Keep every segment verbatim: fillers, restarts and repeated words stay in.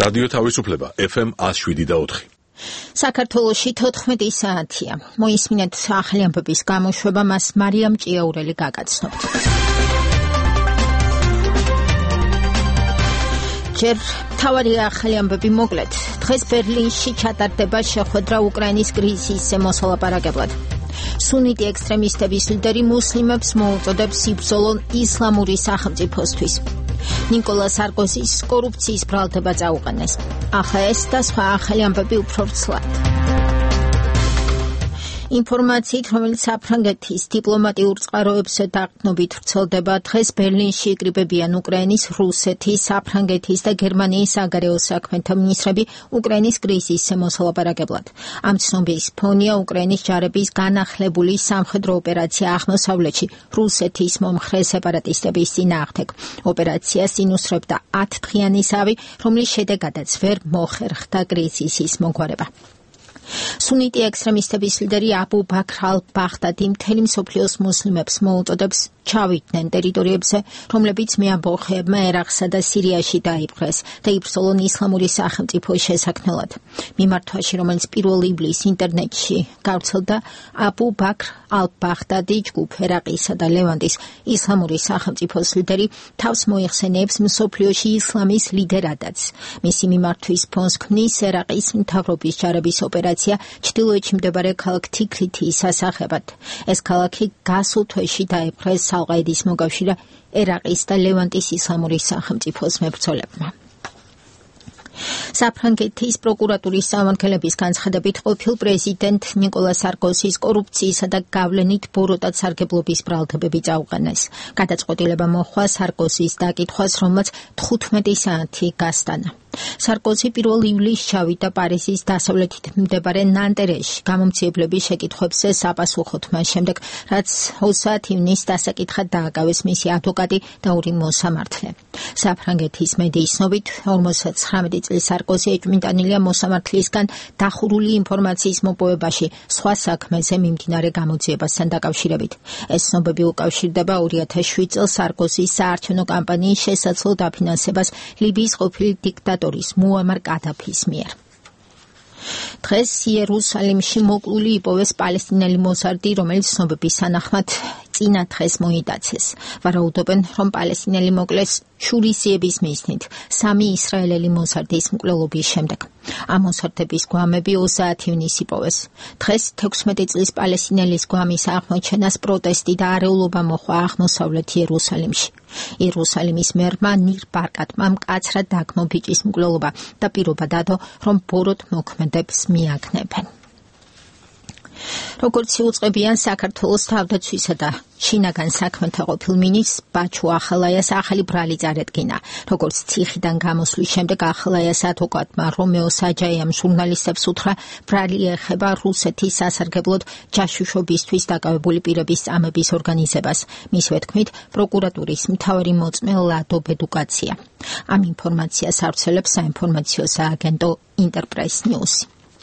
რადიო თავისუფლება ეფ ემ one oh seven და four. საქართველოში თოთხმეტი საათია. მოისმინეთ ახალი ამბების გამოშვება, მას მარიამ ჭიაურელი გაგაცნობთ. ჯერ მთავარი ახალი ამბები მოკლედ. დღეს ბერლინში ჩატარდება შეხვედრა უკრაინის კრიზისზე მოსალაპარაკებლად. სუნიტი ექსტრემისტების ლიდერი მუსლიმებს მოუწოდებს იბრძოლონ ისლამური სახელმწიფოსთვის. ნიკოლა სარკოზის კორუფციის ბრალდება წაუყენეს. ახლა ეს და სხვა ახალი ამბები უფრო ვრცლად. ინფორმაციით, რომელიც საფრანგეთის დიპლომატიურ წყაროებზე დაყრდნობით ვრცელდება, დღეს ბერლინში იკრიბებიან უკრაინის, რუსეთის, საფრანგეთის და გერმანიის საგარეო საქმეთა მინისტრები უკრაინის კრიზისზე მოსალაპარაკებლად. ამ ცნობის ფონია უკრაინის ჯარების განახლებული სამხედრო ოპერაცია აღმოსავლეთში რუსეთის მომხრე სეპარატისტების წინააღმდეგ. ოპერაციას ინუსრებდა ათდღიანი ზავი, რომლის შედეგადაც ვერ მოხერხდა კრიზისის მოგვარება. სუნიტი ექსტრემისტების ლიდერი აბუ ბაქრ ალ-ბაღდადი მთელი მსოფლიოს მუსლიმებს მოუწოდებს ჩავიდნენ ტერიტორიებზე, რომლებიც მეამბოხეებმა ერაყსა და სირიაში დაიპყრეს და იბრძოლონ ისლამური სახელმწიფოს შესაქმნელად. მიმართვაში, რომელიც პირველ ივლისს ინტერნეტში გავრცელდა, აბუ ბაქრ ალ-ბაღდადი ჯგუფ ერაყისა და ლევანტის ისლამური სახელმწიფოს ლიდერი თავს მოიხსენიებს მსოფლიოში ისლამის ლიდერადაც. მისი მიმართვის ფონს ქმნის ერაყის მთავრობის ჯარების ოპერაცია ჩრდილოეთში მდებარე ქალაქ თიქრითის ასახებად. ეს ქალაქი გასულ თვეში დაიპყრეს ალ-ყაიდის მოკავშირე ერაყის და ლევანტის ისლამური სახელმწიფოს მებრძოლებმა. საფრანგეთის პროკურატურის სამართლების განცხადებით ყოფილ პრეზიდენტ ნიკოლა სარკოზის კორუფციისა და გავლენით ბოროტად სარგებლობის ბრალდებები წაუყენეს. გადაწყვეტილება მოჰყვა სარკოზის დაკითხვას, რომელმაც თხუთმეტი საათი გასტანა. სარკოზი პირველ ივლისს ჩავიდა პარიზის დასავლეთით მდებარე ნანტერეში გამომცემლების შეკითხვებზე საპასუხოდ მას შემდეგ, რაც ოცდაათ ივნისს დასაკითხად დააკავეს მისი ადვოკატი და ორი მოსამართლე. საფრანგეთის მედიის ცნობით, ორმოცდათხრამეტი წლის სარკოზი ეჭვმიტანილია მოსამართლისგან დახურული ინფორმაციის მოპოვებაში სხვა საქმეზე მიმდინარე გამოძიებასთან დაკავშირებით. ეს ცნობები უკავშირდება ორი ათას შვიდ წელს სარკოზის საარჩევნო კამპანიის შესაძლო დაფინანსებას ლიბიის ყოფილი დიქტატორის მუამარ კადაფის მიერ. დღეს იერუსალიმში მოკლული იპოვეს პალესტინელი მოზარდი, რომელიც ცნობების თანახმად წინა დღეს მოიტაცეს. ვარაუდობენ, რომ პალესტინელი მოკლეს შურისიების მიზნით სამი ისრაელელი მოზარდის მკვლელობის შემდეგ. ამ მოზარდების გვამები ოცდაათ ივნისს იპოვეს. დღეს თექვსმეტი წლის პალესტინელის გვამის აღმოჩენას პროტესტი და არეულობა მოჰყვა აღმოსავლეთ იერუსალიმში. იერუსალიმის მერმა ნირ ბარკატმა მკაცრად დაგმო ბიჭის მკვლელობა და პირობა დადო, რომ ბოროტ მოქმედებს მიაგნებენ. როგორც იუწყებიან საქართველოს თავდაცვისა და შინაგან საქმეთა ყოფილ მინისტრს ბაჩუ ახალაიას ახალი ბრალი წარედგინა. როგორც ციხიდან გამოსვლის შემდეგ ახალაიას ადვოკატმა რომეო საჯაიამ ჟურნალისტებს უთხრა, ბრალი ეხება რუსეთის სასარგებლოდ ჯაშუშობისთვის დაკავებული პირების წამების ორგანიზებას. მისივე თქმით, პროკურატურის მთავარი მოწმე ლადო ბედუკაცია. ამ ინფორმაციას ავრცელებს საინფორმაციო სააგენტო ინტერპრეს ნიუსი.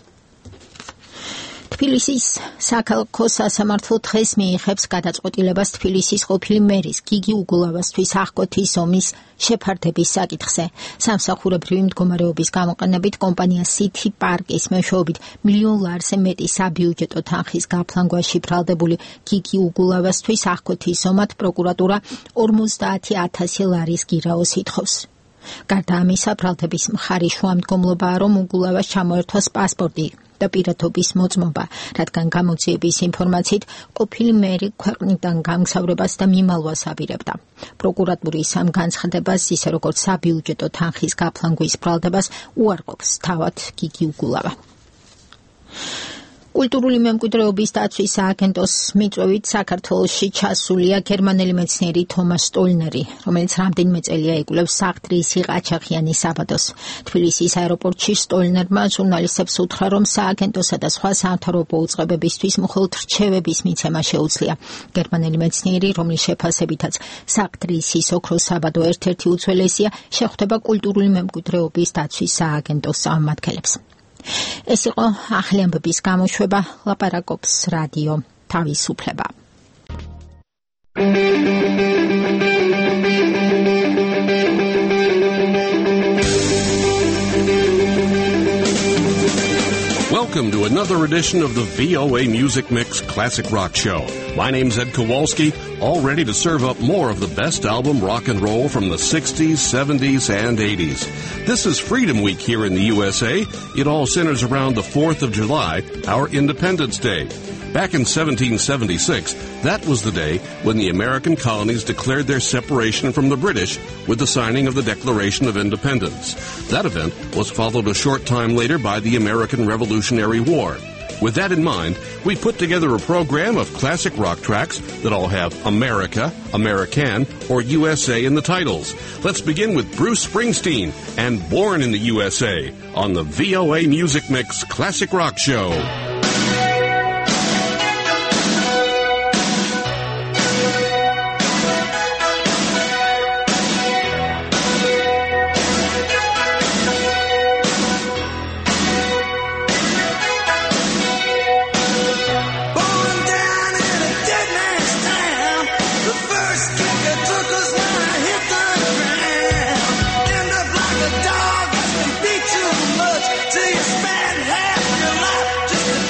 თბილისის საქალაქო სასამართლო დღეს მიიღებს გადაწყვეტილებას თბილისის ყოფილი მერის გიგი უგულავასთვის აღკვეთის ომის შეფარდების საკითხზე. სამსახურებრივი მდგომარეობის გამოყენებით კომპანია City Park-ის მეშვეობით მილიონ ლარზე მეტი საბიუჯეტო თანხის გაფლანგვაში ბრალდებული გიგი უგულავასთვის აღკვეთის ომად პროკურატურა ორმოცდაათი ათასი ლარის გირაოს ითხოვს. გარდა ამისა, ბრალდების მხარი შუამდგომლობაა, რომ უგულავას ჩამოერთვას პასპორტი და პირადობის მოწმობა, რადგან გამოძიების ინფორმაციით ყოფილი მერი ქვეყნიდან გამგზავრებას და მიმალვას აპირებდა. პროკურატურის ამ განცხადებას, ისე როგორც საბიუჯეტო თანხის გაფლანგვის ბრალდებას უარყოფს თავად გიგი უგულავა. კულტურული მემკვიდრეობის დაცვის სააგენტოს მიწვევით საქართველოში ჩასულია გერმანელი მეცნიერი თომას სტოლნერი, რომელიც რამდენიმე წელია იკვლევს საყდრისი ყაჩაღიანის საბადოს. თბილისის აეროპორტში სტოლნერმა ჟურნალისტებს უთხრა, რომ სააგენტოსა და სხვა სამთავრობო უწყებებისთვის მხოლოდ რჩევების მიცემა შეუძლია. გერმანელი მეცნიერი, რომლის შეფასებითაც საყდრისის ოქროს საბადო ერთ-ერთი უძველესია, შეხვდება კულტურული მემკვიდრეობის დაცვის სააგენტოს წარმომადგენლებს. ეს იყო ახალი ამბების გამოშვება, ლაპარაკობს რადიო თავისუფლება. Welcome to another edition of the V O A Music Mix Classic Rock Show. My name's Ed Kowalski, all ready to serve up more of the best album rock and roll from the sixties, seventies, and eighties. This is Freedom Week here in the U S A. It all centers around the fourth of July, our Independence Day. Back in seventeen seventy-six, that was the day when the American colonies declared their separation from the British with the signing of the Declaration of Independence. That event was followed a short time later by the American Revolutionary War. With that in mind, we put together a program of classic rock tracks that all have America, American, or U S A in the titles. Let's begin with Bruce Springsteen and Born in the U S A on the V O A Music Mix Classic Rock Show. Dog has been beat too much till you spend half your life just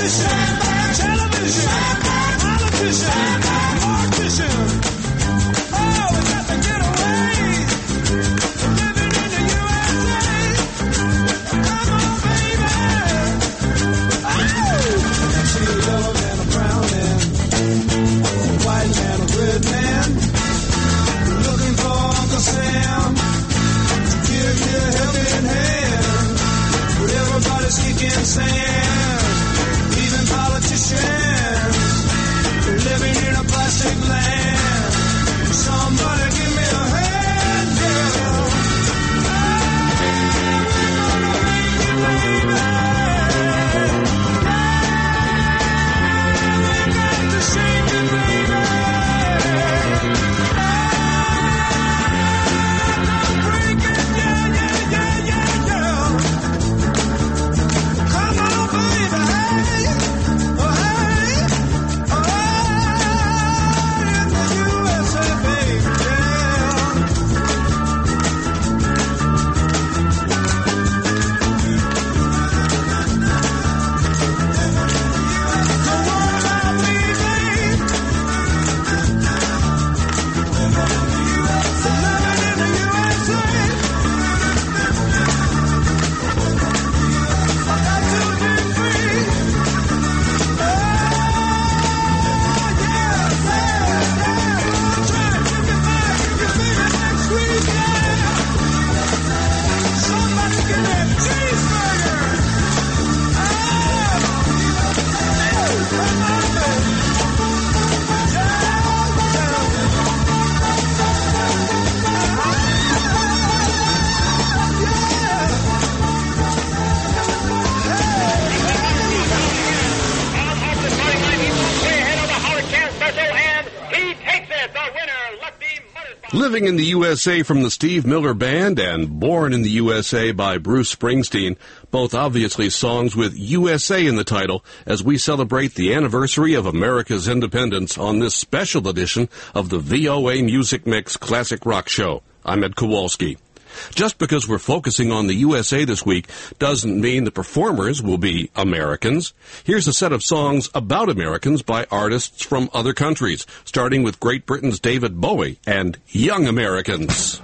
Living in the U S A from the Steve Miller Band and Born in the U S A by Bruce Springsteen, both obviously songs with U S A in the title, as we celebrate the anniversary of America's independence on this special edition of the V O A Music Mix Classic Rock Show. I'm Ed Kowalski. Just because we're focusing on the U S A this week doesn't mean the performers will be Americans. Here's a set of songs about Americans by artists from other countries, starting with Great Britain's David Bowie and Young Americans.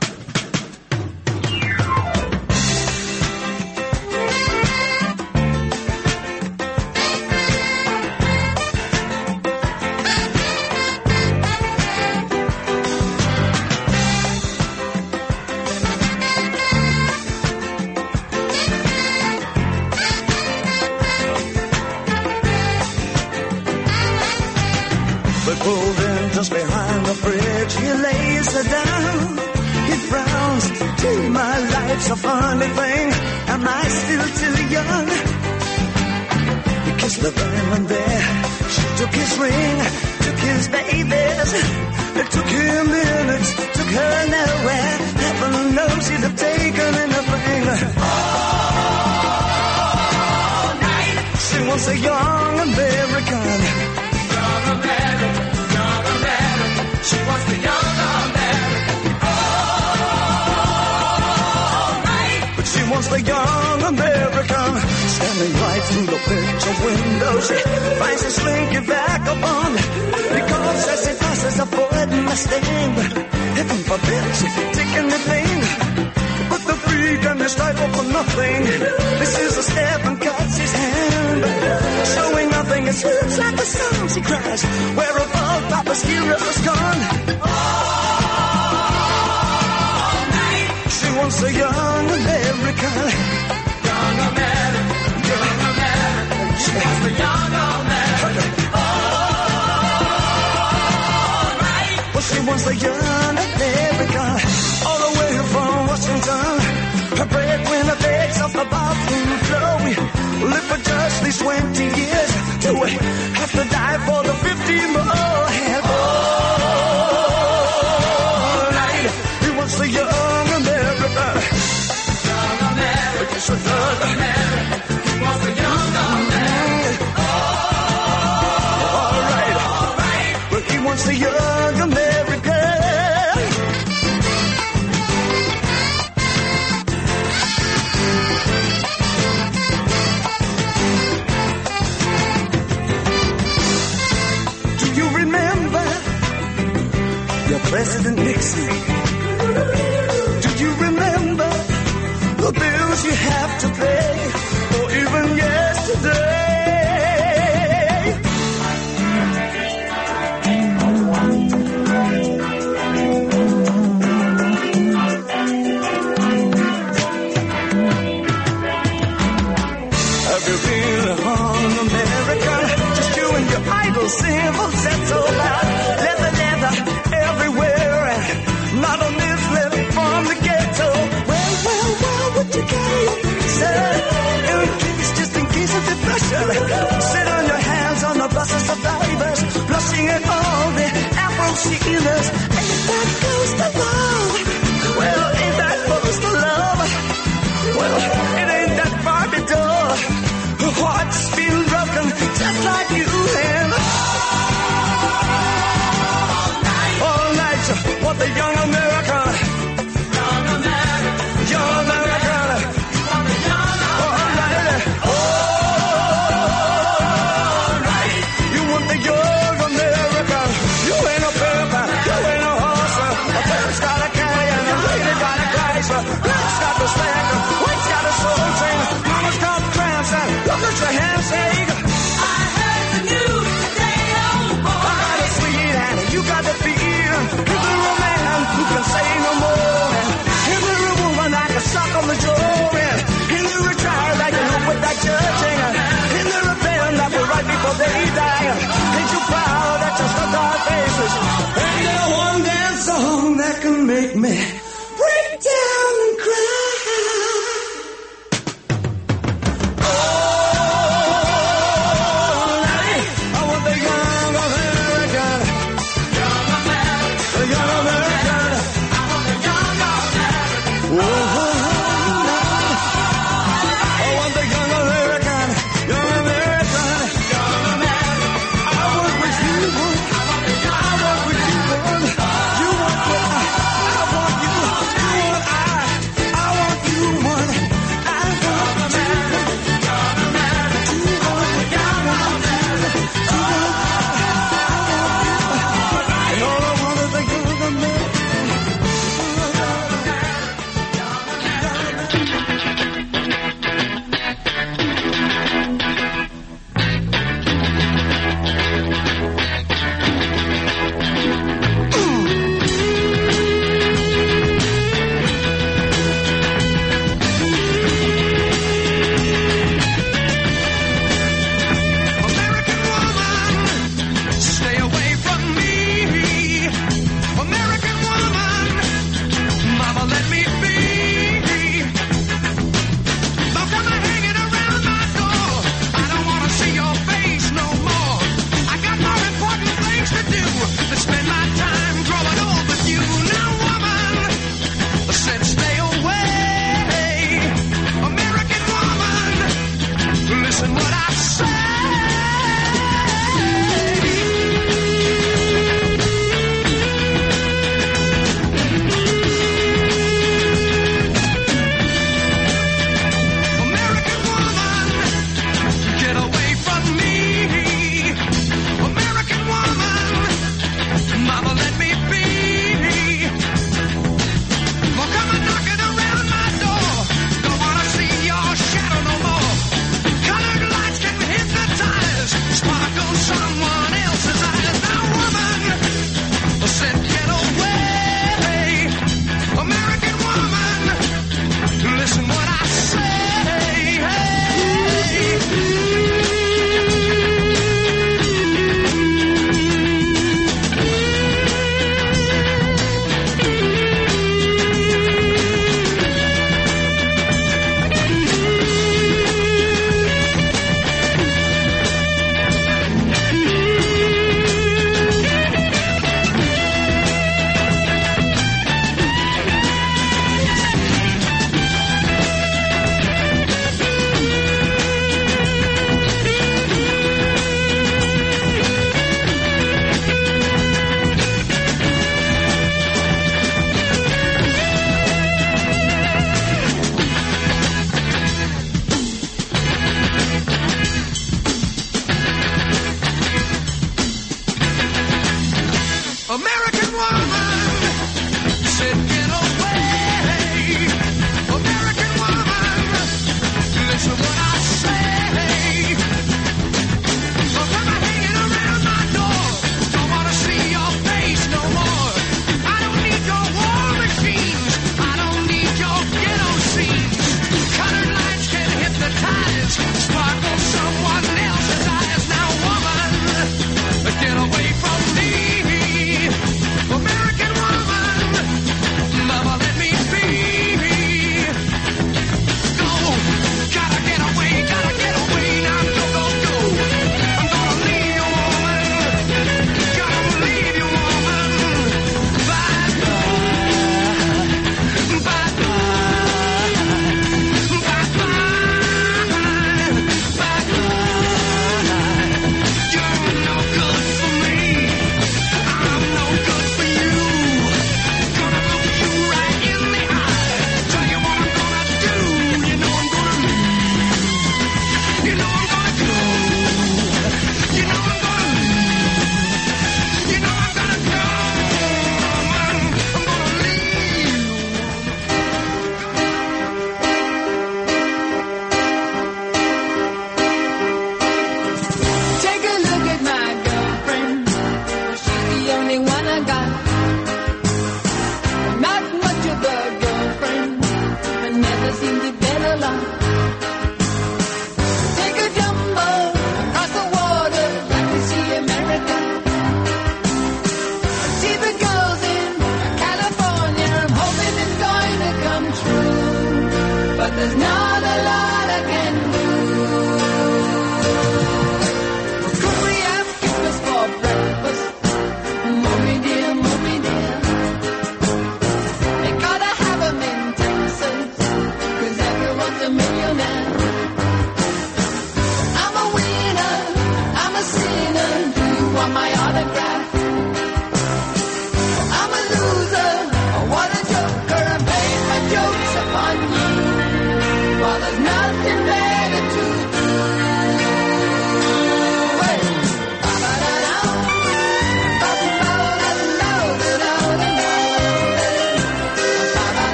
A funny thing, am I still too young? He kissed the woman there, she took his ring, took his babies. It took him minutes, took her nowhere. Heaven knows he'd have taken anything. All night, she wants a young American. Young American, young American. She wants the young American. She wants the young American. Standing right through the picture window, she finds a slinky vagabond. Because as he passes a Ford Mustang, heaven forbid she could take anything but the freak and his rifle for nothing. This is a step and cuts his hand, showing nothing. It slips like a song, she cries, where have all Papa's heroes gone? She wants a young American. Young American, young American. She wants the young American. All right. Well, she wants the young American. All the way from Washington. Her breadwinner begs off the bathroom floor. We live for just these twenty years. Do we have to die for the fifteen more? Hell, all right. He wants the young Young American, he wants a young American. All right, all right. Well, he wants a young American. President Nixon. Do you remember the bills you have to pay, or even yesterday? Have you been on America? Just you and your idle symbols, that's all out. Leather, leather, everywhere, and not a leaflet from the ghetto. Well, well, well, what you got, sir? In case, just in case of depression, sit on your hands on the bus of survivors, blushing at all the Afro-seekers. Ain't that close to love? Well, ain't that close to love? Well, it ain't that Barbie doll. Her heart's been broken just like you and I.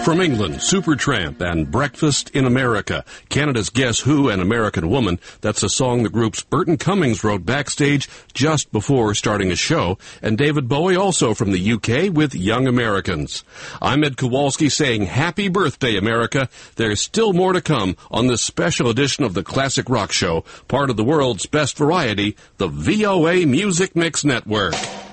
From England, Supertramp and Breakfast in America. Canada's Guess Who, An American Woman. That's a song the group's Burton Cummings wrote backstage just before starting a show. And David Bowie also from the U K with Young Americans. I'm Ed Kowalski saying happy birthday, America. There's still more to come on this special edition of the Classic Rock Show, part of the world's best variety, the V O A Music Mix Network.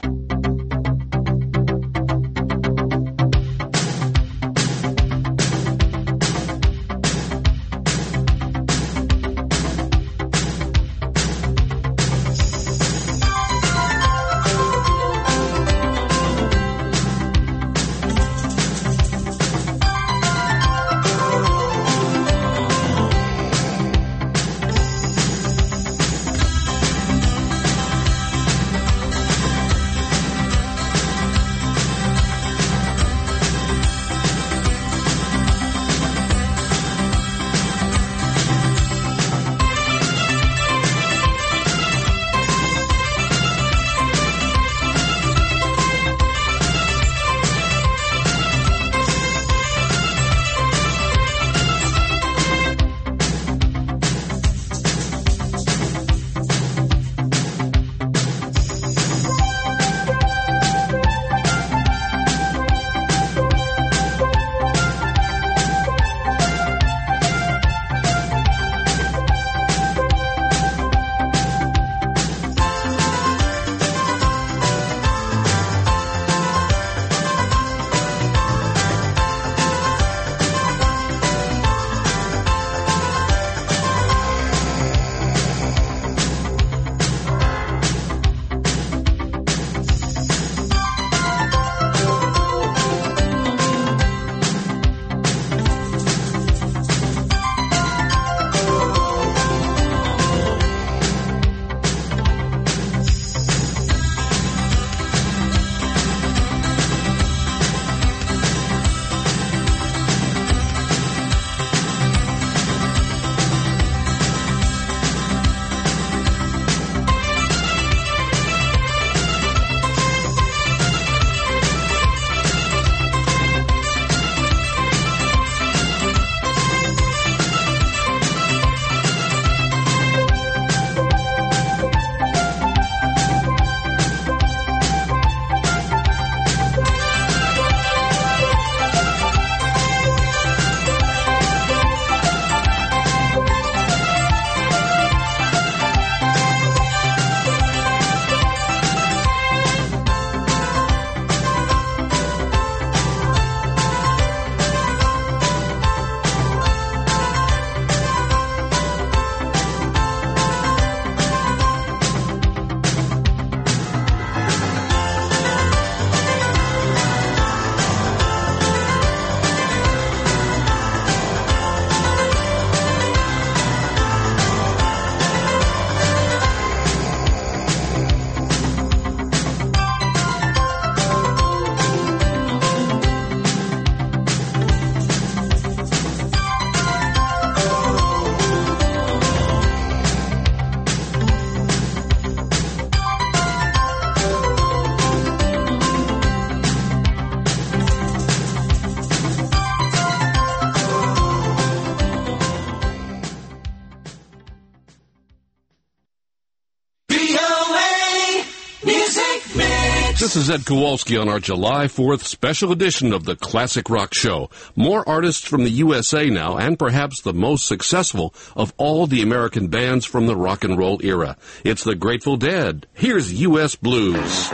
This is Ed Kowalski on our July fourth special edition of the Classic Rock Show. More artists from the U S A now, and perhaps the most successful of all the American bands from the rock and roll era. It's the Grateful Dead. Here's U S Blues.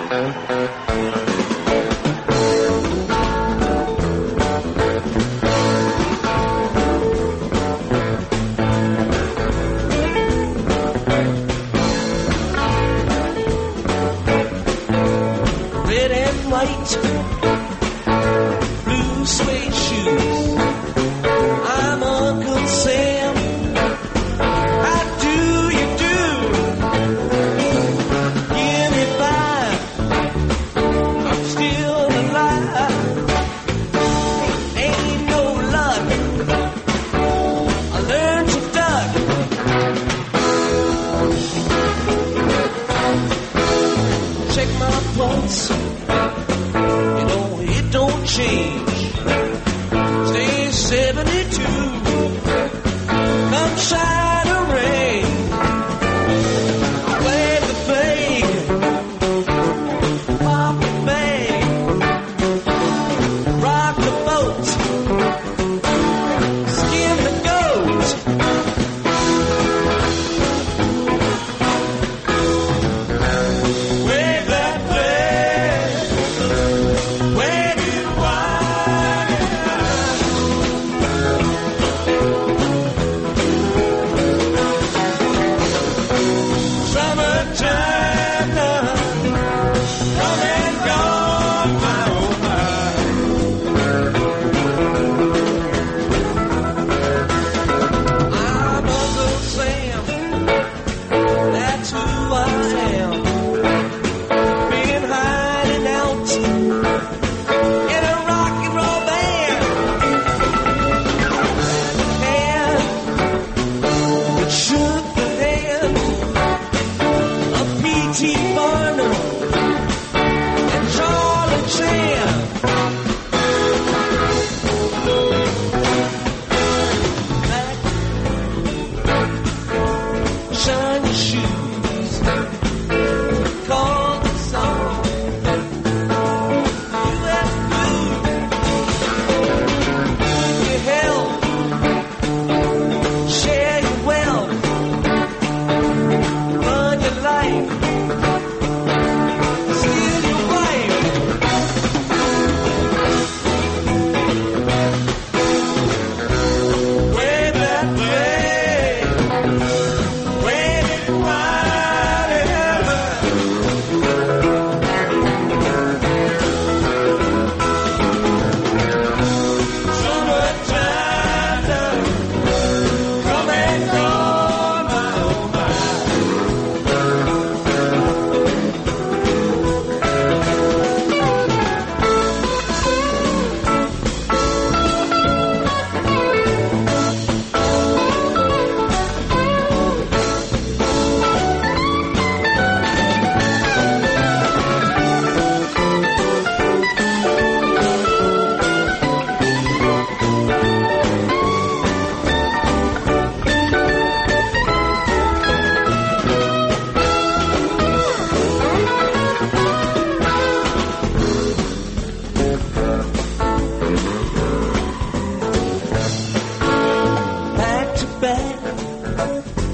Blue suede shoes. I'm Uncle Sam. How do you do? Give me five.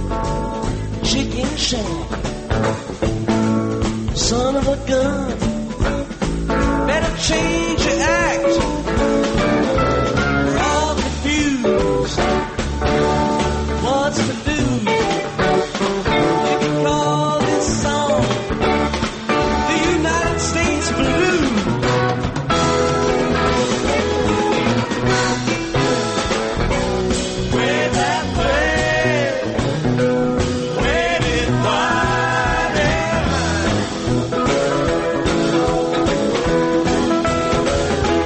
chicken shack. Son of a gun, better change your act. We're all confused. What's to lose? You can call this song the United States Blues. Where's that place? Where did Whitey hide?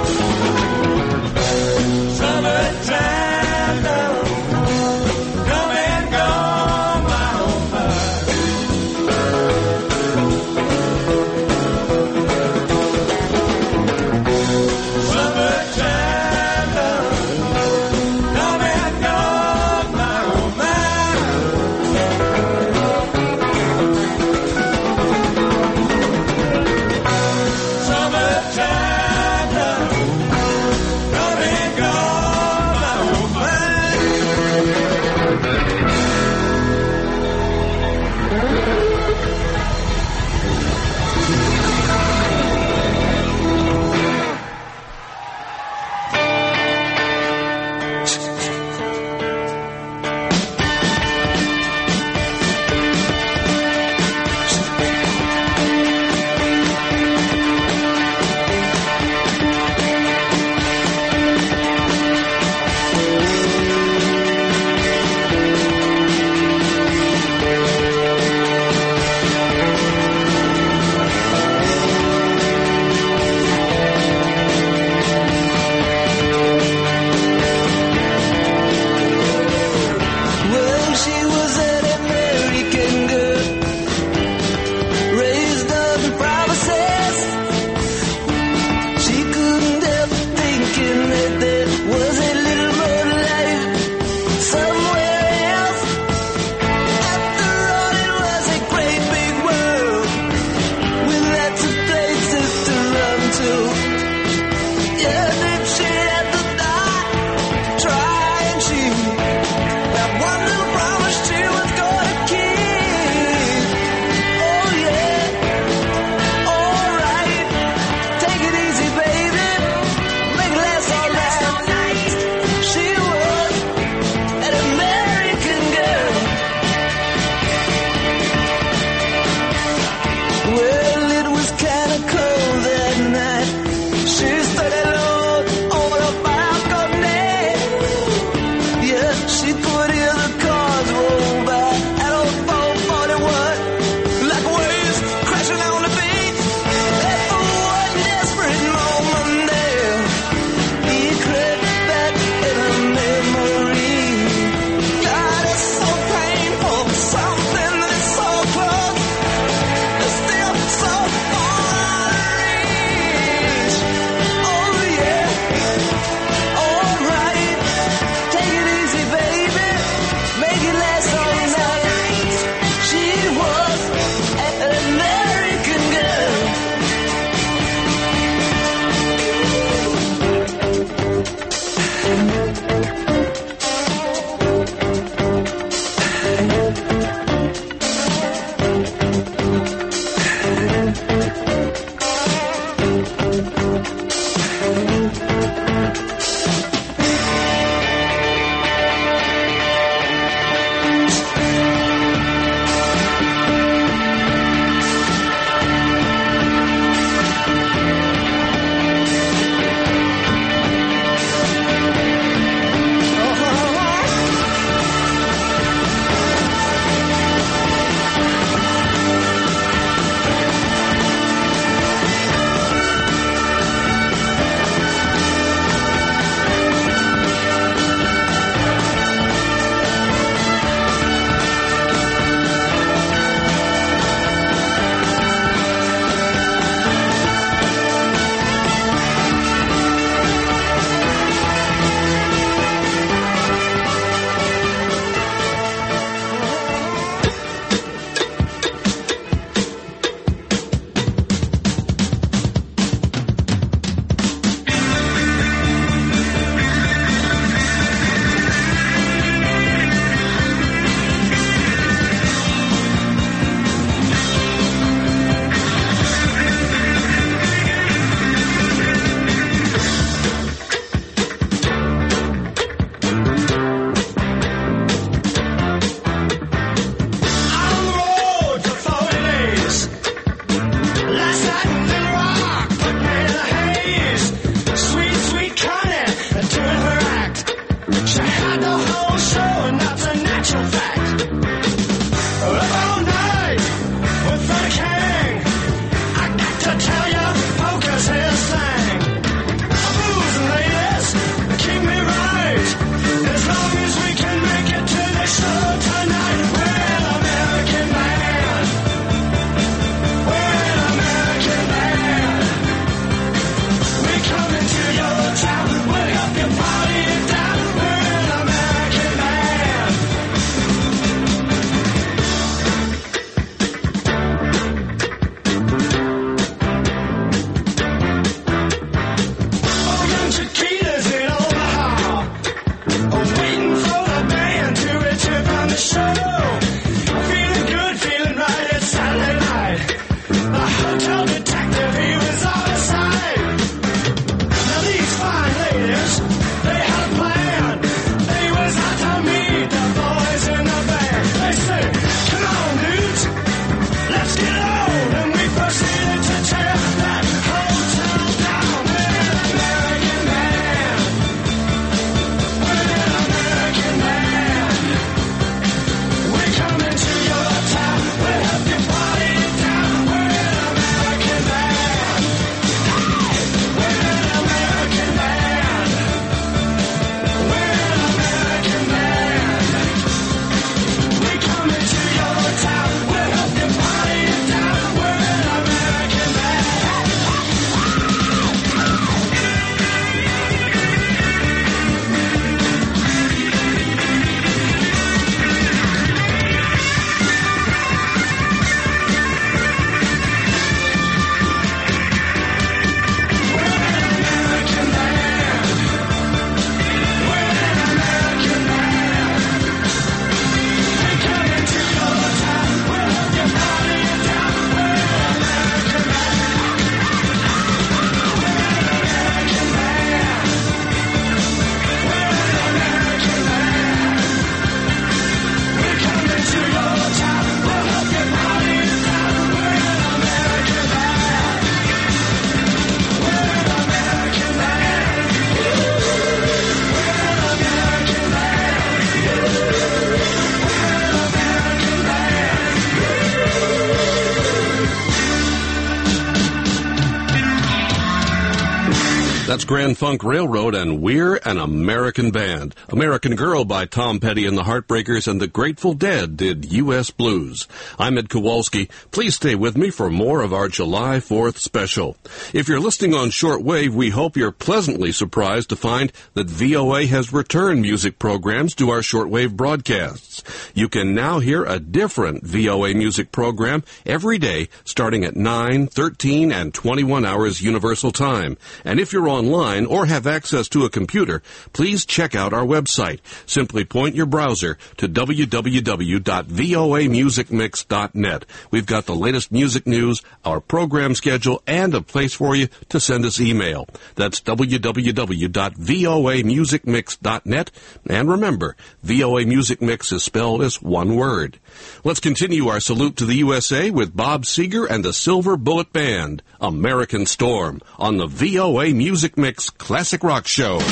That's Grand Funk Railroad and We're an American Band. American Girl by Tom Petty and the Heartbreakers, and the Grateful Dead did U S Blues. I'm Ed Kowalski. Please stay with me for more of our July fourth special. If you're listening on shortwave, we hope you're pleasantly surprised to find that V O A has returned music programs to our shortwave broadcasts. You can now hear a different V O A music program every day starting at nine, thirteen, and twenty-one hours Universal Time. And if you're online or have access to a computer, please check out our website. Simply point your browser to w w w dot v o a music mix dot net. We've got the latest music news, our program schedule, and a place for you to send us email. That's w w w dot v o a music mix dot net. And remember, V O A Music Mix is spelled as one word. Let's continue our salute to the U S A with Bob Seger and the Silver Bullet Band, American Storm, on the V O A Music Mix Classic Rock Show.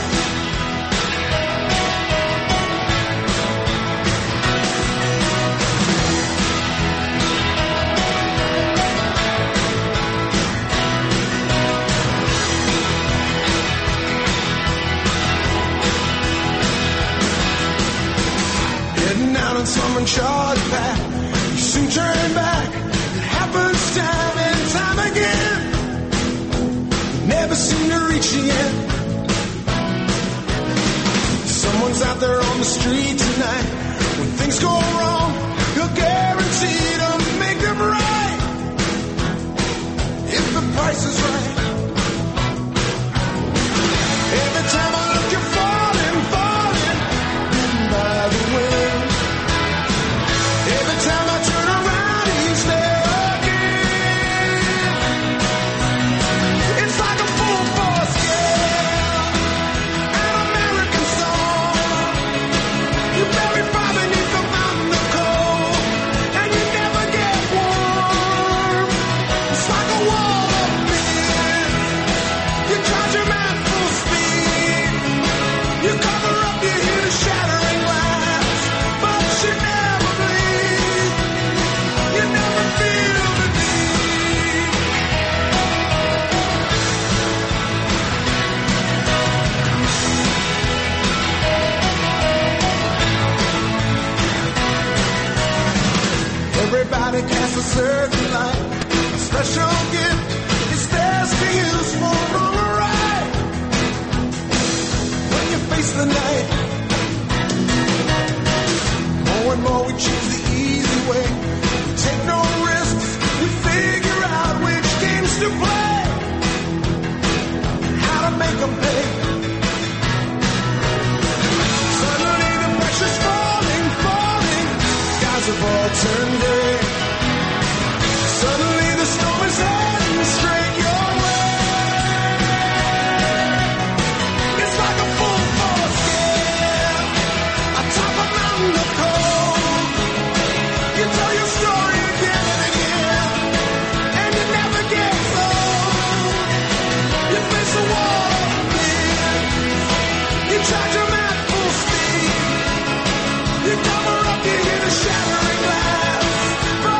Heading out on some uncharted path, you soon turn back. It happens time and time again. Never seem to reach the end. Someone's out there on the street tonight. When things go wrong, you're guaranteed to make them right. If the price is right. Every time I look, you're falling, falling, bitten by the wind. Every time I turn around, he's there again. It's like a full force scale, an American song. You bury fire beneath the mountain of cold, and you never get warm. It's like a wall of men. You charge your man full speed. You cover up, you hear the shattering glass, but you never bleed. You never feel the need. Everybody casts a certain light. A special gift is theirs to use for wrong or right. When you face the night, more and more we choose the easy way. We take no risks. We figure out which games to play, how to make them pay. Suddenly the pressure's falling, falling. Skies have all turned gray. Suddenly the storm is heading straight your way. It's like a full force gale, atop a mountain of cold. You tell your story again and again, and you never get old. You face a wall of fear. You charge your man full speed. You cover up, you hear the shattering glass, but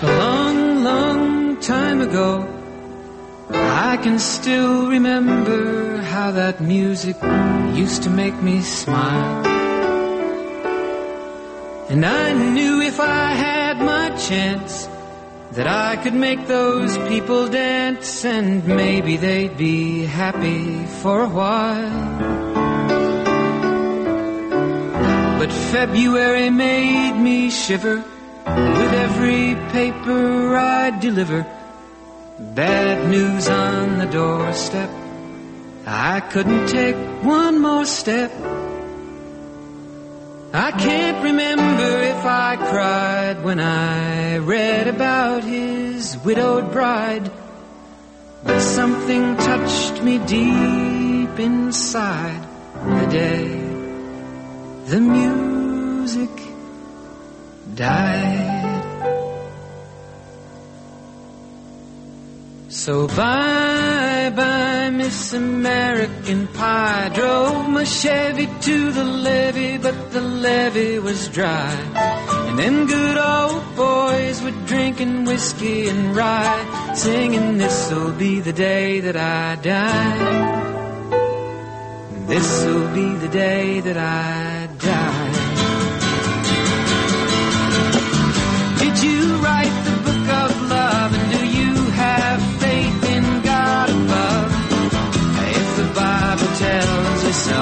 A long, long time ago, I can still remember how that music used to make me smile. And I knew if I had my chance that I could make those people dance, and maybe they'd be happy for a while. But February made me shiver with every paper I deliver. Bad news on the doorstep, I couldn't take one more step. I can't remember if I cried when I read about his widowed bride, but something touched me deep inside the day the music died. So bye bye Miss American Pie. Drove my Chevy to the levee, but the levee was dry. And then good old boys were drinking whiskey and rye, singing this'll be the day that I die. This'll be the day that I die. Did you write the book of love, and do you have faith in God above? If the Bible tells you so.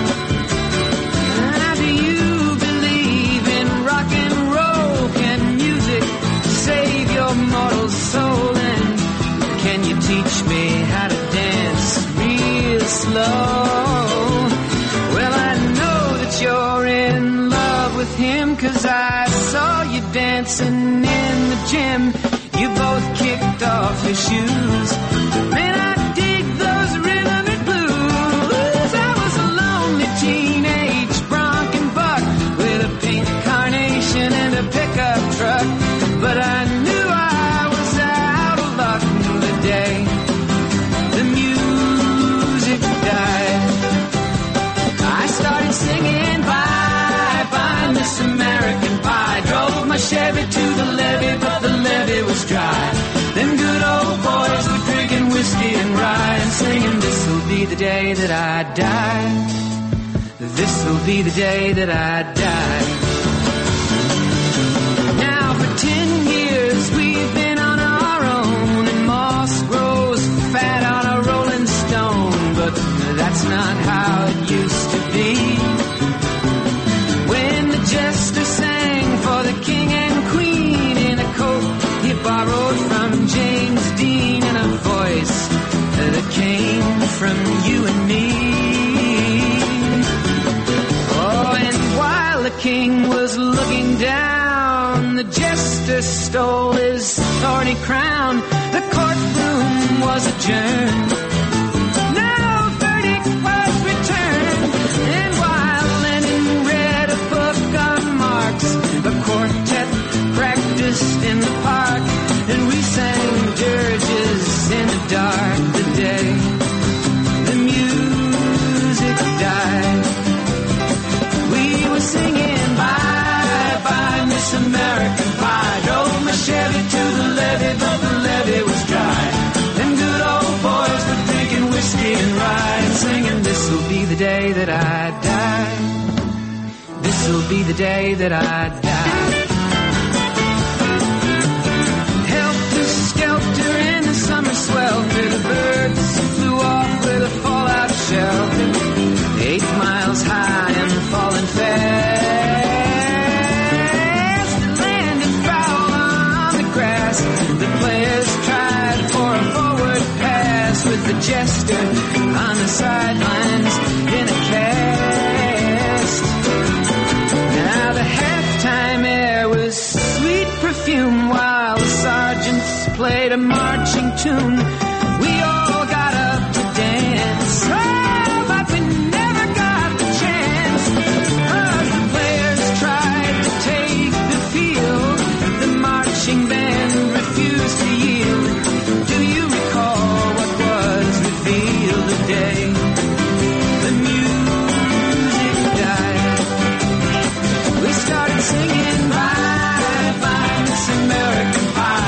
Now, do you believe in rock and roll? Can music save your mortal soul? And can you teach me how to dance real slow? Well, I know that you're in love with him, 'cause I saw you dancing in the gym. You both kicked off your shoes. Man, I dig those rhythm and blues. I was a lonely teenage bronc and buck with a pink carnation and a pickup truck, but I knew I was out of luck the day the music died. I started singing bye bye Miss American Pie. Drove my Chevy to the levee, but the levee was dry. Them good old boys were drinking whiskey and rye and singing this'll be the day that I die. This'll be the day that I die. Now for ten years we've been on our own, and moss grows fat on a rolling stone, but that's not how it used to be. When the jester sang for the king and queen in a coat he borrowed from James Dean, and a voice that came from you and me. Oh, and while the king was looking down, the jester stole his thorny crown. The courtroom was adjourned. No verdict was returned. And while Lenin read a book on Marx, the quartet practiced in the park, and we sang dirges in the dark the day the music died. We were singing bye bye Miss American Pie. Drove my Chevy to the levee, but the levee was dry. Them good old boys were drinking whiskey and rye and singing this'll be the day that I die. This'll be the day that I die. Helter skelter in the summer swelter, the birds flew off with a fallout shelter. Eight miles high and falling fast. It landed foul on the grass. The players tried for a forward pass, with the jester on the sidelines in a cast. Now the halftime air was sweet perfume while the sergeants played a marching tune. We all got up to dance, oh, but we never got the chance, 'cause the players tried to take the field. The marching band refused to yield. Do you recall what was revealed the day the music died? We started singing bye bye Miss American Pie.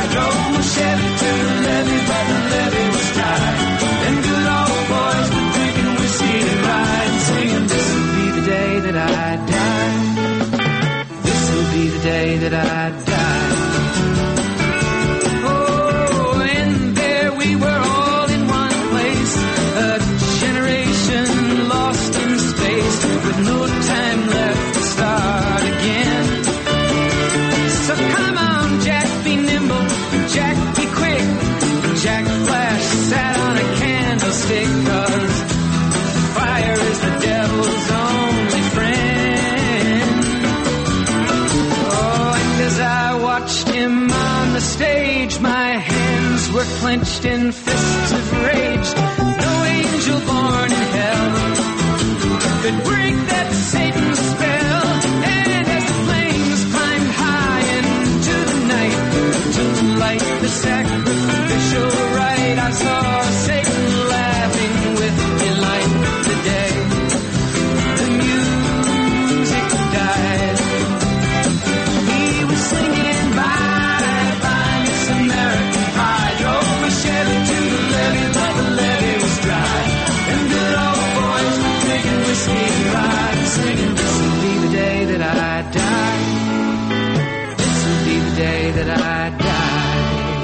stage, my hands were clenched in fists of rage. No angel born in hell could break that Satan's spell. And as the flames climbed high into the night to light the sacrificial rite, I saw Satan laughing with delight. The day the music died, he was singing bye bye Miss American Pie. Drove my Chevy to the levee, but the levee was dry. And good old boys were drinking whiskey and rye, singing, this will be the day that I die. This will be the day that I die.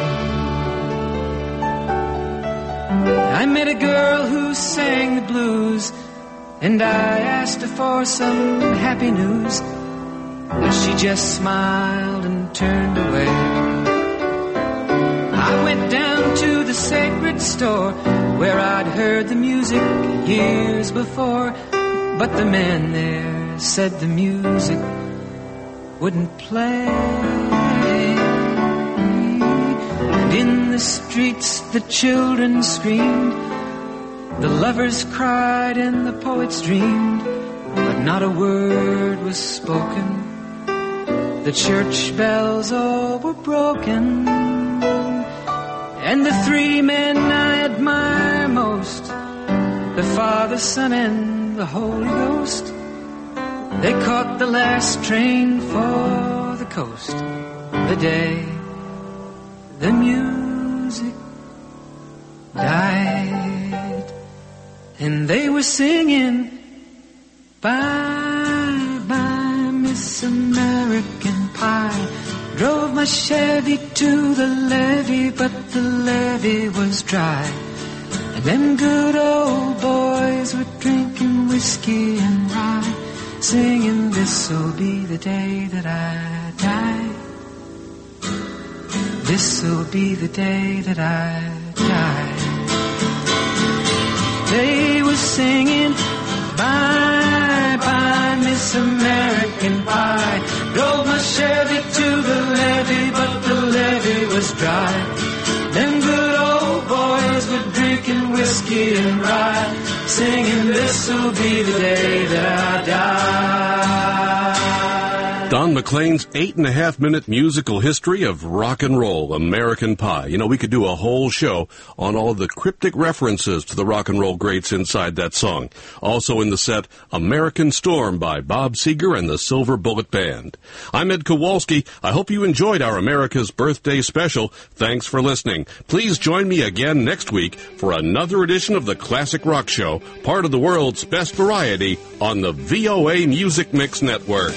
I met a girl who sang the blues, and I asked her for some happy news, but she just smiled and turned away. I went down to the sacred store where I'd heard the music years before, but the man there said the music wouldn't play. And in the streets the children screamed, the lovers cried and the poets dreamed, but not a word was spoken. The church bells all were broken. And the three men I admire most, the Father, Son, and the Holy Ghost, they caught the last train for the coast. The day the music died, and they were singing bye bye Miss American Pie. Drove my Chevy to the levee, but the levee was dry. And them good old boys were drinking whiskey and rye, singing, this'll be the day that I die. This'll be the day that I die. They were singing bye bye Miss American Pie. Drove my Chevy to the levee, but the levee was dry. Them good old boys were drinking whiskey and rye, singing, this'll be the day that I die. Don McLean's eight and a half minute musical history of rock and roll, American Pie. You know, we could do a whole show on all the cryptic references to the rock and roll greats inside that song. Also in the set, American Storm by Bob Seger and the Silver Bullet Band. I'm Ed Kowalski. I hope you enjoyed our America's Birthday Special. Thanks for listening. Please join me again next week for another edition of the Classic Rock Show, part of the world's best variety on the V O A Music Mix Network.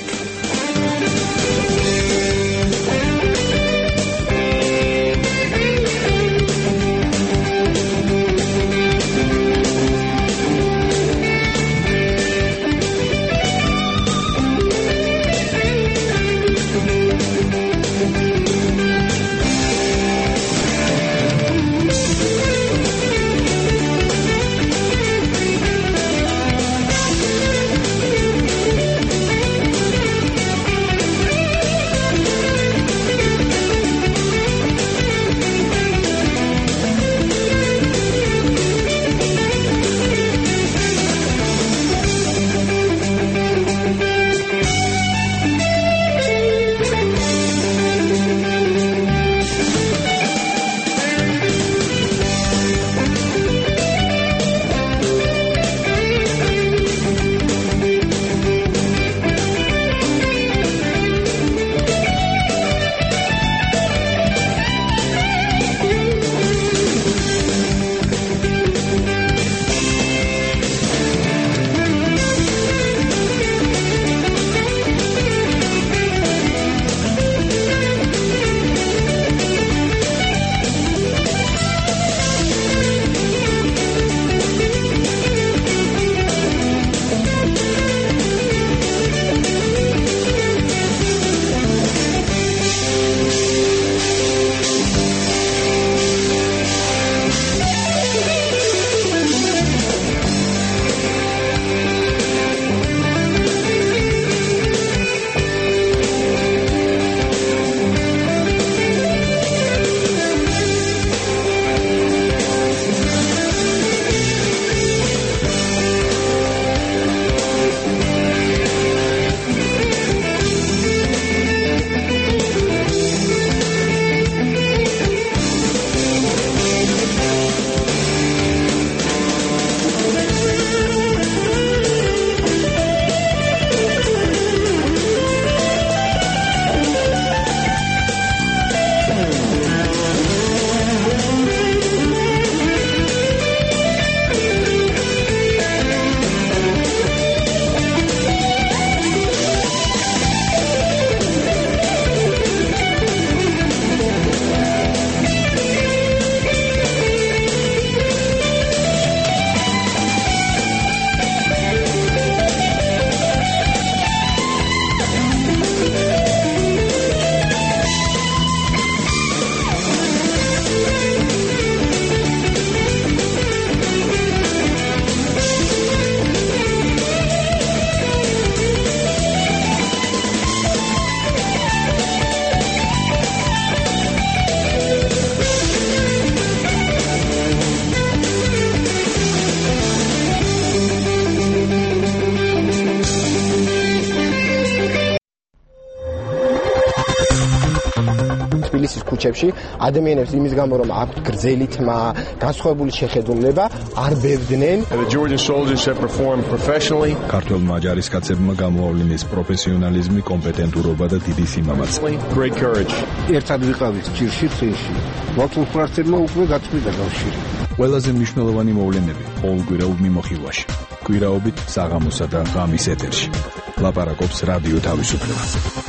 თბილისის ქუჩებში ადამიანებს იმის გამო რომ აქვთ გრძელი თმა, განსხვავებული შეხედულება, არ ბევდნენ. The Georgian soldiers have performed professionally. ქართველმა ჯარისკაცებმა გამოავლინეს პროფესიონალიზმი, კომპეტენტურობა და დიდი სიმამაცე. Great courage. ერთად ვიყავით ჭირში წინში. მართლმსვართებმა უკვე გაწყვიტა კავშირი. ყველაზე მნიშვნელოვანი მოვლენები ყოველკვირეულ მიმოხილვაში. კვირაობით საღამოსა და ღამის ეთერში. ლაპარაკობს რადიო თავისუფლება.